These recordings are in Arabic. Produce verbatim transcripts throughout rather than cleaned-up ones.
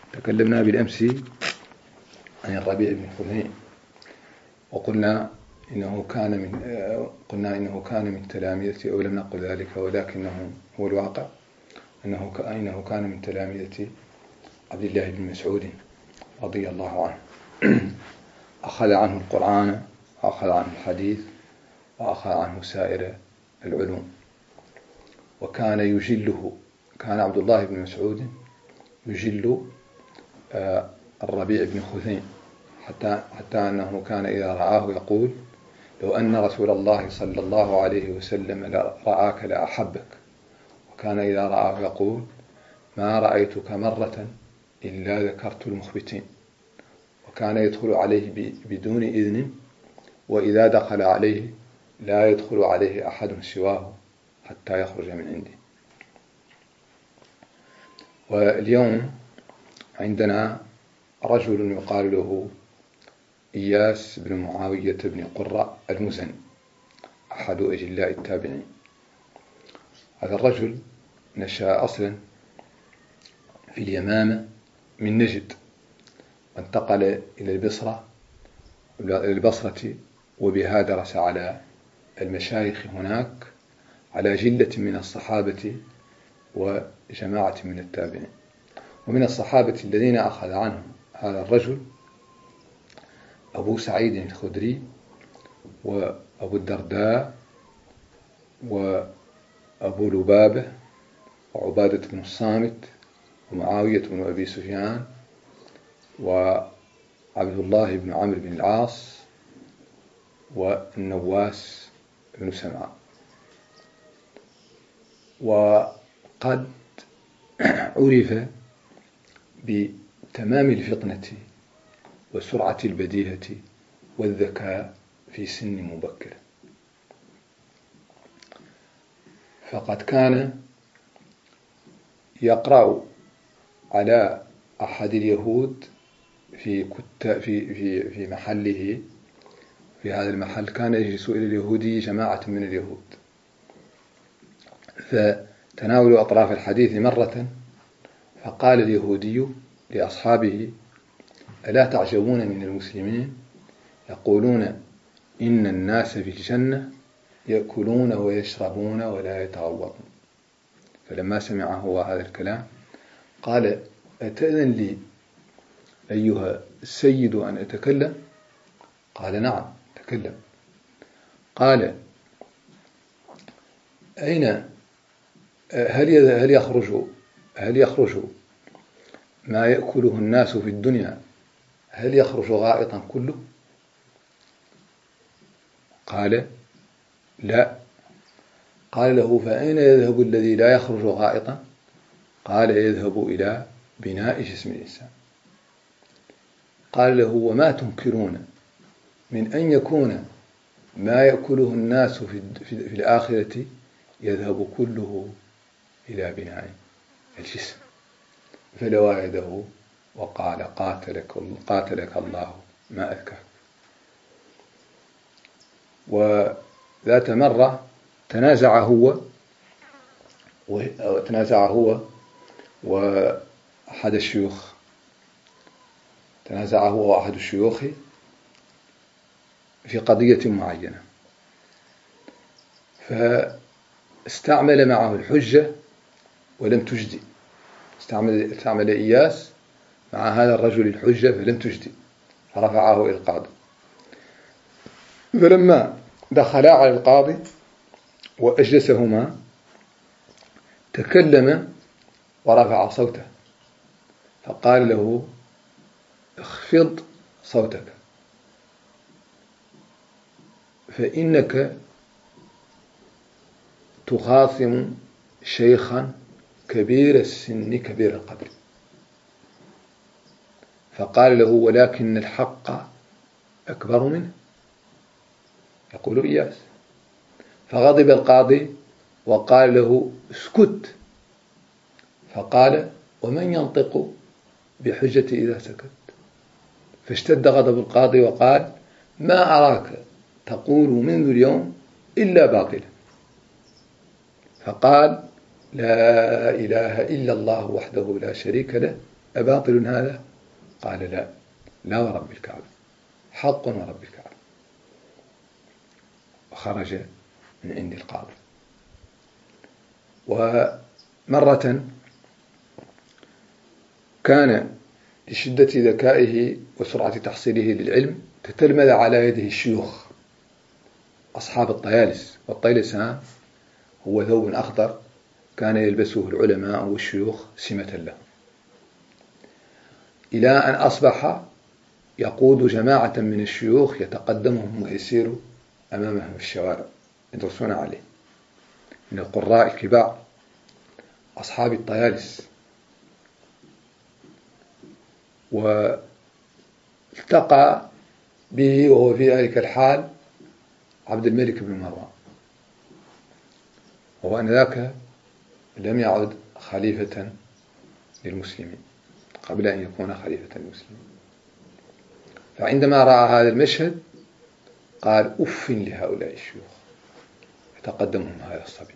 تكلمنا بالأمس عن الربيع بن خثيم، وقلنا إنه كان من قلنا إنه كان من تلامذة، أو لم نقل ذلك ولكنه هو الواقع أنه إنه كان من تلامذة عبد الله بن مسعود رضي الله عنه. أخذ عنه القرآن، وأخذ عنه الحديث، وأخذ عنه سائر العلوم، وكان يجله. كان عبد الله بن مسعود يجل الربيع بن خثيم، حتى حتى أنه كان إذا رآه يقول: لو أن رسول الله صلى الله عليه وسلم رآك لأحبك. وكان إذا رآه يقول: ما رأيتك مرة إلا ذكرت المخبتين. وكان يدخل عليه بدون إذن، وإذا دخل عليه لا يدخل عليه أحد سواه حتى يخرج من عنده. واليوم عندنا رجل يقال له إياس بن معاوية بن قرة المزني، أحد أجلاء التابعين. هذا الرجل نشأ أصلا في اليمامة من نجد، وانتقل إلى البصرة البصرة وبها درس على المشايخ هناك، على جلة من الصحابة وجماعة من التابعين. ومن الصحابة الذين أخذ عنهم هذا الرجل أبو سعيد الخدري، وأبو الدرداء، وأبو لبابة، وعبادة بن الصامت، ومعاوية بن أبي سفيان، وعبد الله بن عمرو بن العاص، والنواس بن سمعان. وقد عرف بتمام الفطنة وسرعة البديهة والذكاء في سن مبكر، فقد كان يقرأ على أحد اليهود في في في في محله. في هذا المحل كان يجلس إلى اليهودي جماعة من اليهود، فتناولوا أطراف الحديث مرة، فقال اليهودي لأصحابه: ألا تعجبون من المسلمين؟ يقولون إن الناس في الجنة يأكلون ويشربون ولا يتغوطون. فلما سمع هو هذا الكلام قال: أتأذن لي أيها السيد أن أتكلم؟ قال: نعم، تكلم. قال: أين هل هل يخرج هل يخرج ما يأكله الناس في الدنيا، هل يخرج غائطا كله؟ قال: لا. قال له: فأين يذهب الذي لا يخرج غائطا؟ قال: يذهب إلى بناء جسم الإنسان. قال له: وما تنكرون من أن يكون ما يأكله الناس في, في, في الآخرة يذهب كله إلى بناء الجسم؟ فلوى يده وقال: قاتلك, قاتلك الله ما أذكاك. وذات مرة تنازع هو وتنازع هو وأحد الشيوخ تنازع هو وأحد الشيوخ في قضية معينة، فاستعمل معه الحجة ولم تجدي. استعمل, استعمل إياس مع هذا الرجل الحجة فلم تجدي، فرفعه إلى القاضي. فلما دخلا على القاضي وأجلسهما تكلم ورفع صوته، فقال له: اخفض صوتك، فإنك تخاصم شيخا كبير السن كبير القدر. فقال له: ولكن الحق أكبر منه، يقول إياس. فغضب القاضي وقال له: اسكت. فقال: ومن ينطق بحجة إذا سكت؟ فاشتد غضب القاضي وقال: ما أراك تقول منذ اليوم إلا باطلا. فقال: لا إله إلا الله وحده لا شريك له أباطل هذا؟ قال لا، لا ورب الكعبة، حق ورب الكعبة. وخرج من عند القاضي. ومرة كان لشدة ذكائه وسرعة تحصيله للعلم تتلمذ على يده الشيوخ أصحاب الطيالس، والطيلسان هو ثوب أخضر كان يلبسه العلماء والشيوخ سمة له، إلى أن أصبح يقود جماعة من الشيوخ يتقدمهم ويسير أمامهم في الشوارع يدرسون عليه، من القراء الكبار أصحاب الطيالس. والتقى به وهو في ذلك الحال عبد الملك بن مروان، وهو أنذاك لم يعد خليفة للمسلمين قبل أن يكون خليفة للمسلمين. فعندما رأى هذا المشهد قال أف لهؤلاء الشيوخ يتقدمهم هذا الصبي،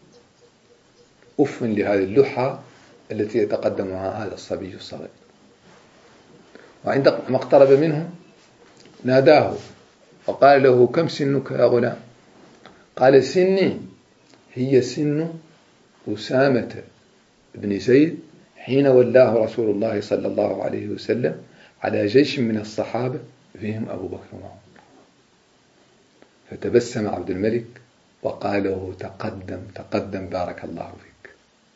أف لهذه اللحى التي يتقدمها هذا الصبي الصغير. وعندما اقترب منه ناداه وقال له كم سنك يا غلام؟ قال سني هي سن أسامة بن زيد حين ولاه رسول الله صلى الله عليه وسلم على جيش من الصحابة فيهم أبو بكر وعمر. فتبسم عبد الملك وقال له تقدم تقدم بارك الله فيك.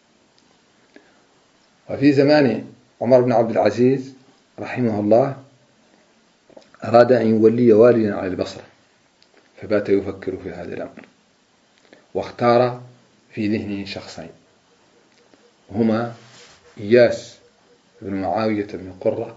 وفي زمان عمر بن عبد العزيز رحمه الله أراد أن يولي واليا على البصرة، فبات يفكر في هذا الأمر، واختار في ذهنه شخصين هما إياس بن معاوية بن قرة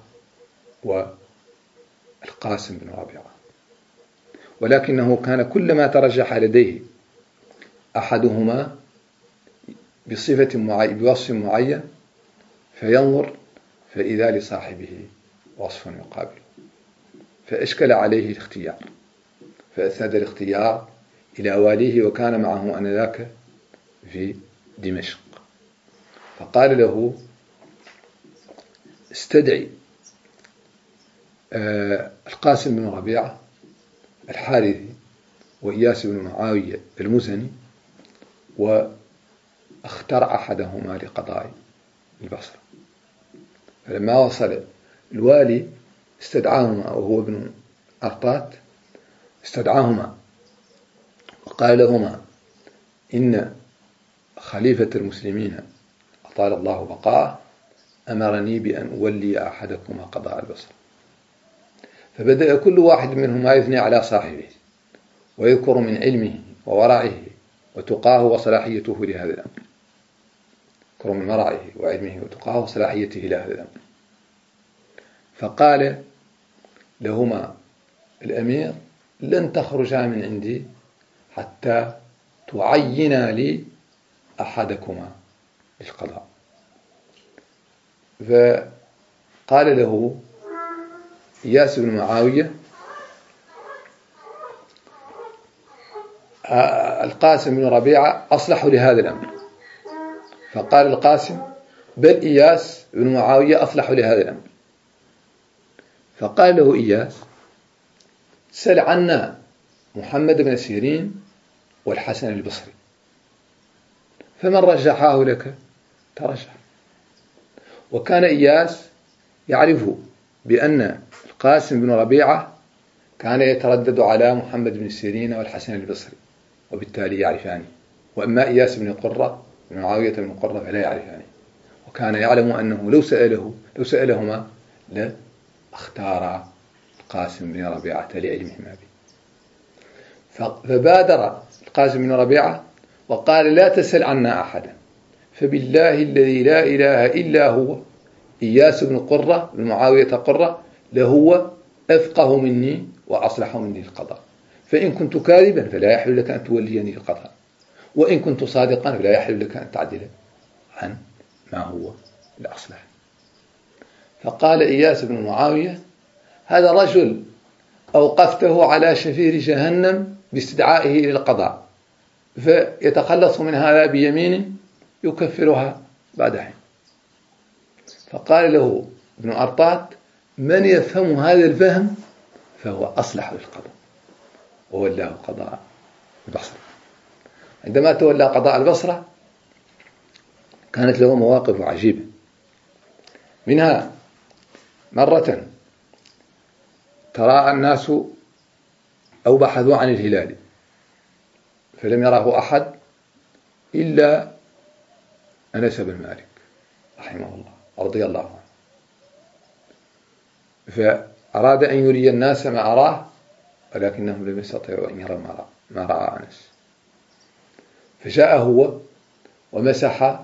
والقاسم بن ربيعة. ولكنه كان كلما ترجح لديه أحدهما بصفة معين بوصف معين فينظر فإذا لصاحبه وصف يقابل، فأشكل عليه الاختيار، فأسند الاختيار إلى واليه وكان معه آنذاك في دمشق، فقال له استدعي آه القاسم بن ربيعة الحارثي وإياس بن معاوية المزني واختر أحدهما لقضاء البصرة. فلما وصل الوالي استدعاهما وهو ابن أرطات، استدعاهما وقال لهما إن خليفة المسلمين أطال الله بقاءه أمرني بأن أولي أحدكما قضاء البصرة. فبدأ كل واحد منهما يثني على صاحبه ويذكر من علمه وورعه وتقاه وصلاحيته لهذا الأمر، يذكر من ورعه وعلمه وتقاه وصلاحيته لهذا الأمر. فقال لهما الأمير لن تخرجا من عندي حتى تعينا لي أحدكما للقضاء. فقال له إياس بن معاوية القاسم بن ربيعة أصلح لهذا الأمر. فقال القاسم بل إياس بن معاوية أصلح لهذا الأمر. فقال له إياس سل عنا محمد بن سيرين والحسن البصري، فمن رجحاه لك ترجح. وكان إياس يعرف بأن القاسم بن ربيعة كان يتردد على محمد بن سيرين والحسن البصري، وبالتالي يعرفانه، وأما إياس بن قرة بن معاوية بن قرة فلا يعرفانه، وكان يعلم أنه لو سأله لو سألهما لاختار القاسم بن ربيعة لعلمهما به. فبادر القاسم بن ربيعة وقال لا تسل عنا أحدا، فبالله الذي لا إله إلا هو إياس بن قرة بن معاوية قرة لهو أفقه مني وأصلح مني القضاء، فإن كنت كاذبا فلا يحل لك أن توليني القضاء، وإن كنت صادقا فلا يحل لك أن تعدل عن ما هو الأصلح. فقال إياس بن معاوية هذا رجل أوقفته على شفير جهنم باستدعائه إلى القضاء، فيتخلص من هذا بيمين يكفرها بعد حين. فقال له ابن أرطاط: من يفهم هذا الفهم فهو أصلح للقضاء، وولاه قضاء البصرة. عندما تولى قضاء البصرة كانت له مواقف عجيبة، منها مرة تراءى الناس أو بحثوا عن الهلال فلم يراه أحد إلا أنس بن مالك رحمه الله رضي الله عنه، فأراد أن يري الناس ما أراه ولكنهم لم يستطيعوا أن يروا ما رأى أنس، فجاء هو ومسح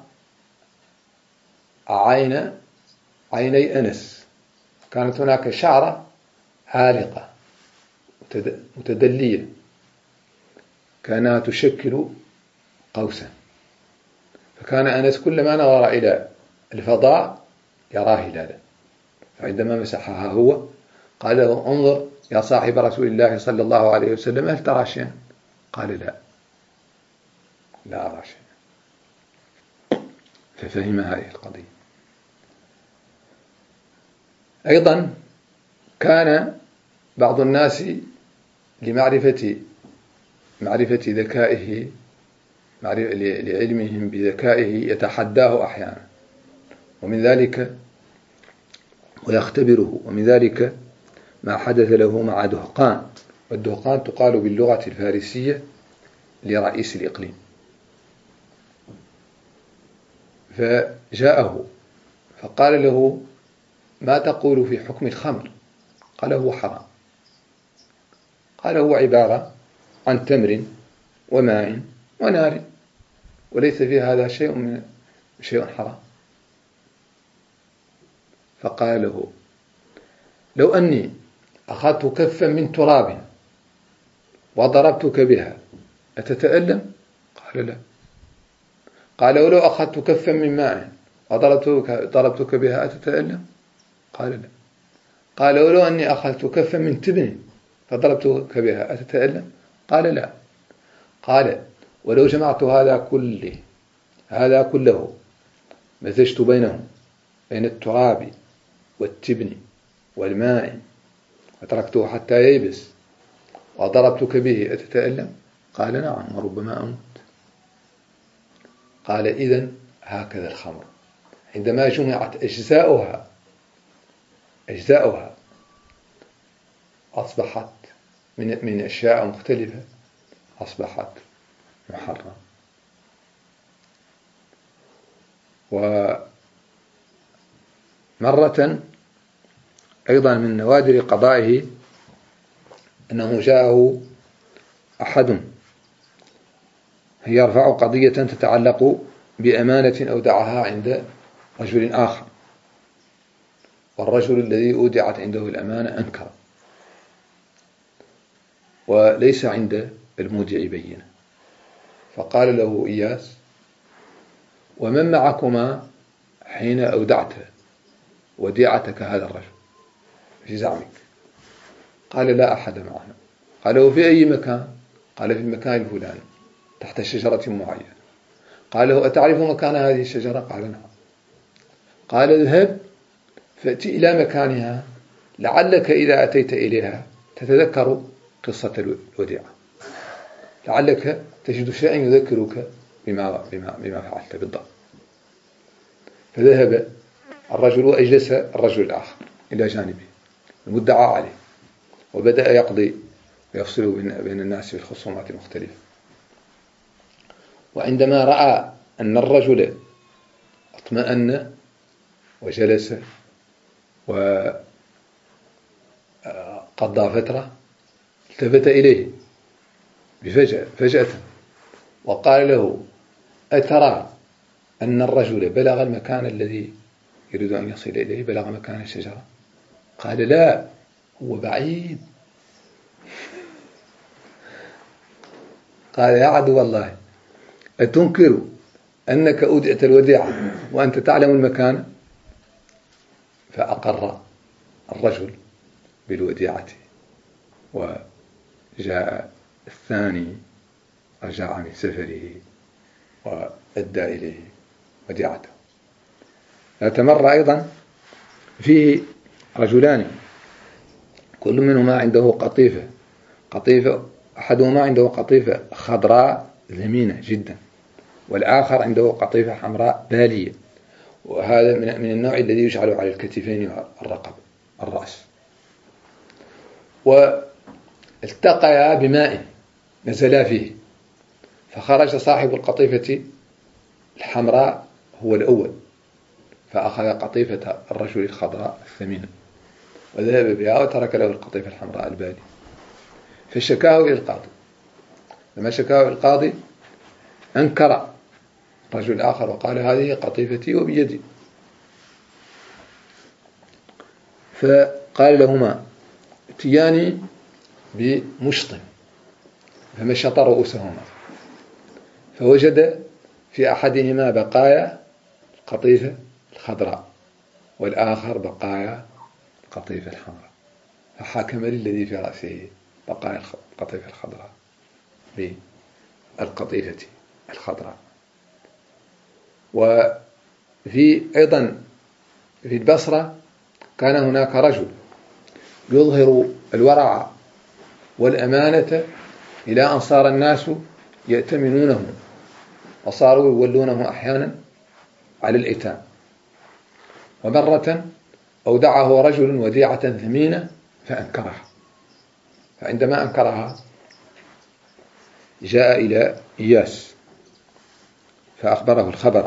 عين عيني أنس، كانت هناك شعرة هالقة متدلية كانها تشكل قوسا، فكان أنس كلما نظر إلى الفضاء يراه هلالا، فعندما مسحها هو قال له: انظر يا صاحب رسول الله صلى الله عليه وسلم، هل ترى شيئا؟ قال: لا لا أرى شيئا. ففهم هذه القضية. أيضا كان بعض الناس لمعرفة معرفة ذكائه لعلمهم بذكائه يتحداه أحيانا ومن ذلك ويختبره، ومن ذلك ما حدث له مع دهقان، والدهقان تقال باللغة الفارسية لرئيس الإقليم، فجاءه فقال له: ما تقول في حكم الخمر؟ قال: هو حرام. قال: هو عبارة عن تمر وماء ونار، وليس في هذا شيء من شيء حرام. فقال له: لو أني أخذت كفا من تراب وضربتك بها أتتألم؟ قال: لا. قال: ولو أخذت كفا من ماء وضربتك بها أتتألم؟ قال: لا. قال: ولو أني أخذت كفا من تبن فضربتك بها أتتألم؟ قال: لا. قال: ولو جمعت هذا كله هذا كله مزجت بينهم بين التراب والتبن والماء وتركته حتى ييبس وضربتك به أتتألم؟ قال: نعم، وربما أموت. قال: إذن هكذا الخمر عندما جمعت أجزاؤها أجزاؤها أصبحت من من أشياء مختلفة أصبحت محرمة. ومرة أيضا من نوادر قضائه أنه جاءه أحد يرفع قضية تتعلق بأمانة أودعها عند رجل آخر، والرجل الذي أودعت عنده الأمانة أنكر وليس عند المودع بينة، فقال له إياس: ومن معكما حين أودعت وديعتك هذا الرجل في زعمك؟ قال: لا أحد معنا. قال: وفي أي مكان؟ قال: في المكان الفلاني تحت شجرة معينة. قال له: أتعرف مكان هذه الشجرة؟ قال: نعم. قال: اذهب فأتي إلى مكانها، لعلك إذا أتيت إليها تتذكر قصة الوديعة، لعلك تجد شيئا يذكرك بما, بما, بما فعلت بالضبط. فذهب الرجل وأجلس الرجل الآخر إلى جانبه المدعى عليه، وبدأ يقضي ويفصل بين الناس في الخصومات المختلفة. وعندما رأى أن الرجل اطمأن وجلس وقضى فترة التفت إليه بفجأة فجأة وقال له: أترى أن الرجل بلغ المكان الذي يريد أن يصل إليه؟ بلغ مكان الشجرة؟ قال: لا، هو بعيد. قال: يا عدو الله، أتنكر أنك أودعت الوديعة وأنت تعلم المكان؟ فأقر الرجل بالوديعة، وجاء الثاني رجع من سفره وأدى إليه وديعته. ذات مرة أيضا فيه رجلان كل منهما عنده قطيفة قطيفة أحدهما عنده قطيفة خضراء ثمينة جدا، والآخر عنده قطيفة حمراء بالية، وهذا من النوع الذي يجعل على الكتفين والرقبة الرأس. والتقيا بماء نزلا فيه، فخرج صاحب القطيفة الحمراء هو الأول، فأخذ قطيفة الرجل الخضراء الثمينة وذهب بها وترك له القطيفة الحمراء البالية، فشكاه إلى القاضي. لما شكاه القاضي أنكر رجل آخر وقال هذه قطيفتي وبيدي، فقال لهما اتياني بمشط، فمشط رؤوسهما فوجد في أحدهما بقايا القطيفة الخضراء والآخر بقايا القطيفة الحمراء، فحكم للذي في رأسه بقايا القطيفة الخضراء بالقطيفة الخضراء. وفي أيضا في البصرة كان هناك رجل يظهر الورع والأمانة إلى أن صار الناس يأتمنونه، وصاروا يولونه أحيانا على الإيتام. ومرة أودعه رجل وديعة ثمينة فأنكرها، فعندما أنكرها جاء إلى إياس فأخبره الخبر،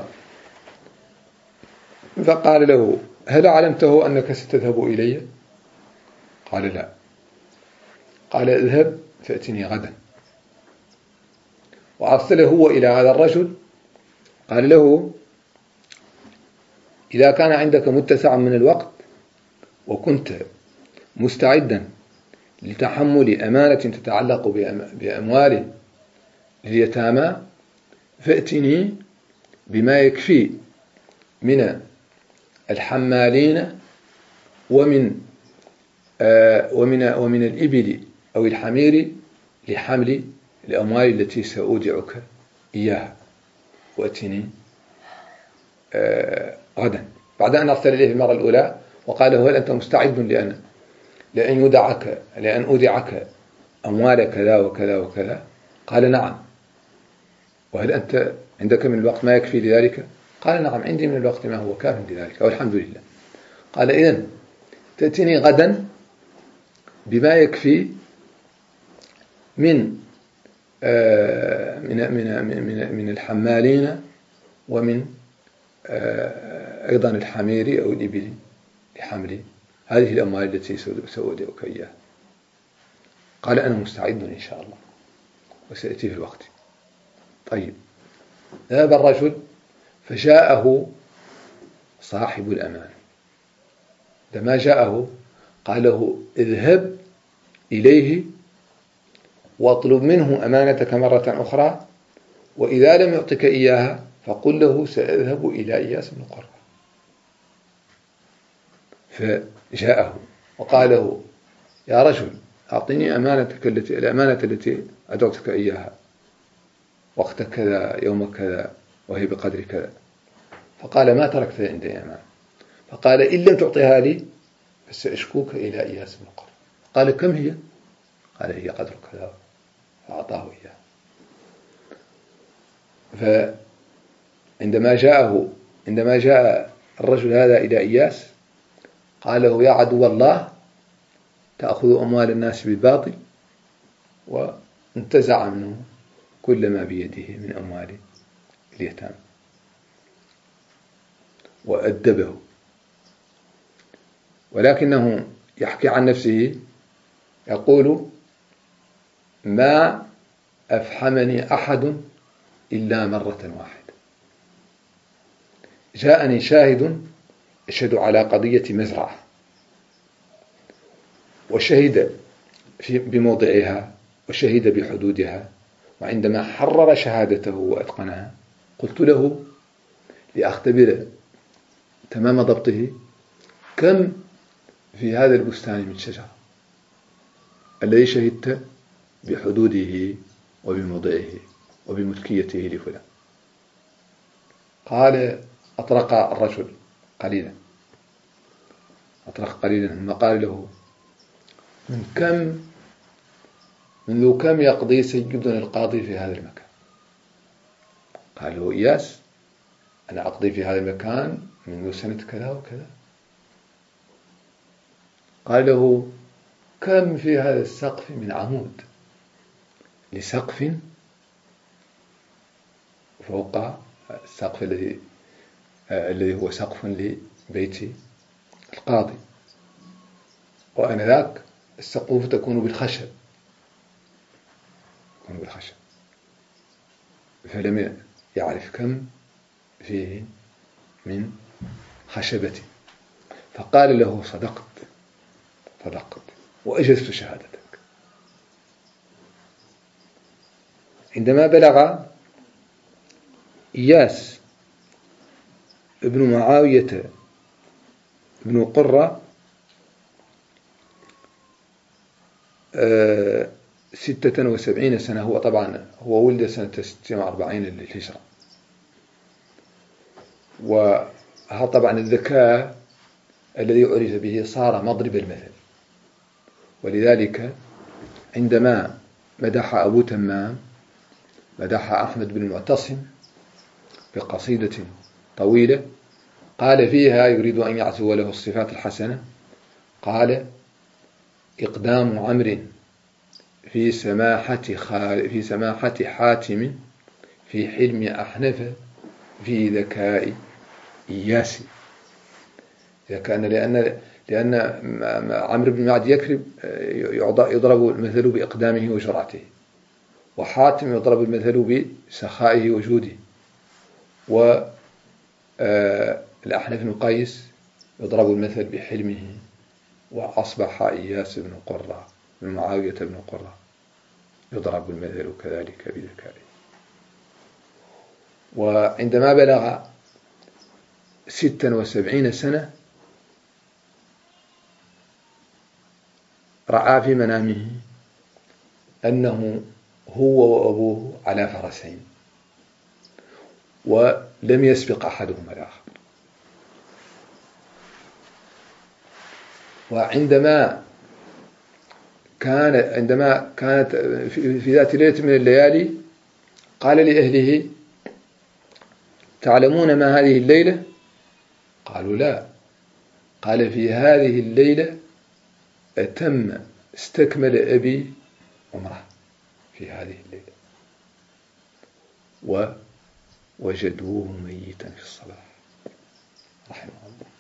فقال له هل علمته أنك ستذهب إلي؟ قال لا. قال اذهب فأتني غدا. وأرسله هو إلى هذا الرجل قال له إذا كان عندك متسع من الوقت وكنت مستعدا لتحمل أمانة تتعلق بأموال اليتامى فأتني بما يكفي من الحمالين ومن آه ومن ومن الإبل أو الحمير لحمل الأموال التي سأودعك إياها، وأتني آه غدا. بعد أن أرسل إليه المرة الأولى وقال له هل أنت مستعد لأن لأن يودعك لأن أودعك أموال كذا وكذا وكذا؟ قال نعم. وهل أنت عندك من الوقت ما يكفي لذلك؟ قال نعم عندي من الوقت ما هو كاف لذلك والحمد لله. قال إذن تأتيني غدا بما يكفي من آه من من من من الحمالين ومن آه أيضا الحمير أو الإبل لحمل هذه الأموال التي سأودعك إياها. قال أنا مستعد إن شاء الله وسأتي في الوقت. طيب، ذهب الرجل فجاءه صاحب الأمان. لما جاءه قال له اذهب إليه واطلب منه أمانتك مرة أخرى، وإذا لم يعطك إياها فقل له سأذهب إلى إياس بن قرة. فجاءه وقال له يا رجل أعطني أمانتك التي الأمانة التي أدعوتك إياها وقت كذا يوم كذا وهي بقدر كذا. فقال ما تركت عندي أمانة. فقال إن لم تعطيها لي فسأشكوك إلى إياس بن قرة. قال كم هي؟ قال هي قدر كذا، فأعطاه إياه. فعندما جاءه عندما جاء الرجل هذا إلى إياس قال له يا عدو الله تأخذ أموال الناس بالباطل، وانتزع منه كل ما بيده من أموال اليتامى وأدبه. ولكنه يحكي عن نفسه يقول ما أفحمني أحد إلا مرة واحدة، جاءني شاهد يشهد على قضية مزرعة وشهد بموضعها وشهد بحدودها، وعندما حرر شهادته وأتقنها قلت له لأختبر تمام ضبطه كم في هذا البستان من شجرة الذي شهدت بحدوده وبموضعه وبملكيته لفلان. قال أطرق الرجل قليلا، أطرق قليلا. ثم قال له: من كم منذ كم يقضي سيدنا القاضي في هذا المكان؟ قال له إياس: أنا أقضي في هذا المكان منذ سنة كذا وكذا. قال له: كم في هذا السقف من عمود لسقف فوق السقف الذي الذي هو سقف لبيت القاضي، وآنذاك السقوف تكون بالخشب تكون بالخشب فلم يعرف كم فيه من خشبة. فقال له: صدقت صدقت وأجزت شهادتك. عندما بلغ إياس ابن معاوية ابن قرة ستة وسبعين سنة، هو طبعا هو ولد سنة ستة وأربعين للهجرة، وهذا طبعا الذكاء الذي عرف به صار مضرب المثل. ولذلك عندما مدح أبو تمام مدح أحمد بن المعتصم بقصيدة طويلة قال فيها يريد أن يعزو له الصفات الحسنة، قال: إقدام عمرو في سماحة في سماحة حاتم في حلم أحنف في ذكاء إياس. كان لأن لأن عمرو بن معد يكرب يضرب المثل بإقدامه وجرعته، وحاتم يضرب المثل بسخائه وجوده، والأحنف بن قيس يضرب المثل بحلمه. وأصبح إياس بن قرة بن معاوية بن قرة يضرب المثل كذلك بذكائه. وعندما بلغ ستا وسبعين سنة رأى في منامه أنه هو وأبوه على فرسين ولم يسبق أحدهما الآخر. وعندما كان عندما كانت في ذات ليلة من الليالي قال لأهله: تعلمون ما هذه الليلة؟ قالوا: لا. قال: في هذه الليلة أتم استكمل أبي عمره في هذه الليلة، ووجدوه ميتا في الصباح رحمه الله.